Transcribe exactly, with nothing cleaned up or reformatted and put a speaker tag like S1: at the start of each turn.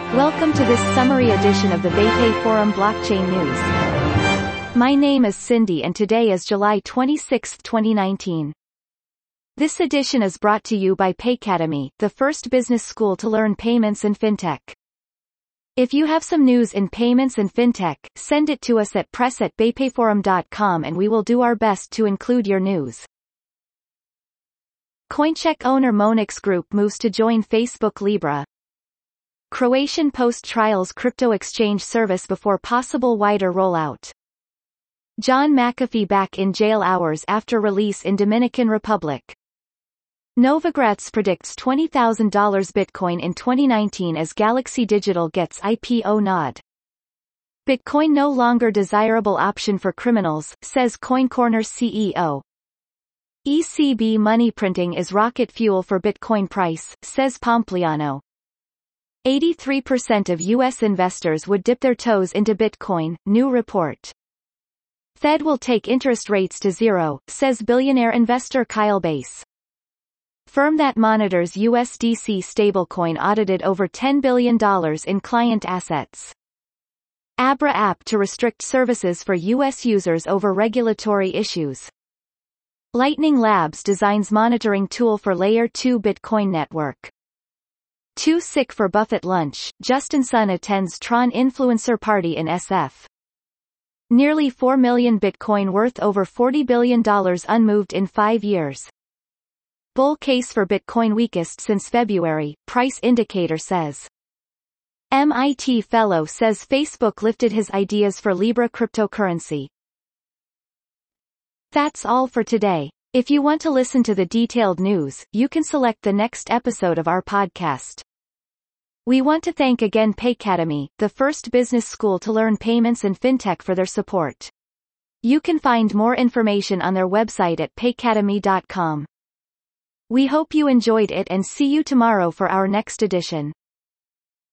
S1: Welcome to this summary edition of the BayPay Forum Blockchain News. My name is Cindy and today is July twenty-sixth, twenty nineteen. This edition is brought to you by Paycademy, the first business school to learn payments and fintech. If you have some news in payments and fintech, send it to us at press at baypayforum dot com and we will do our best to include your news. Coincheck owner Monex Group moves to join Facebook Libra. Croatian Post trials crypto exchange service before possible wider rollout. John McAfee back in jail hours after release in Dominican Republic. Novogratz predicts twenty thousand dollars Bitcoin in twenty nineteen as Galaxy Digital gets I P O nod. Bitcoin no longer desirable option for criminals, says CoinCorner C E O. E C B money printing is rocket fuel for Bitcoin price, says Pompliano. eighty-three percent of U S investors would dip their toes into Bitcoin, new report. Fed will take interest rates to zero, says billionaire investor Kyle Bass. Firm that monitors U S D C stablecoin audited over ten billion dollars in client assets. Abra app to restrict services for U S users over regulatory issues. Lightning Labs designs monitoring tool for Layer two Bitcoin network. Too sick for Buffett lunch, Justin Sun attends Tron influencer party in S F. Nearly four million Bitcoin worth over forty billion dollars unmoved in five years. Bull case for Bitcoin weakest since February, price indicator says. M I T fellow says Facebook lifted his ideas for Libra cryptocurrency. That's all for today. If you want to listen to the detailed news, you can select the next episode of our podcast. We want to thank again Paycademy, the first business school to learn payments and fintech for their support. You can find more information on their website at paycademy dot com. We hope you enjoyed it and see you tomorrow for our next edition.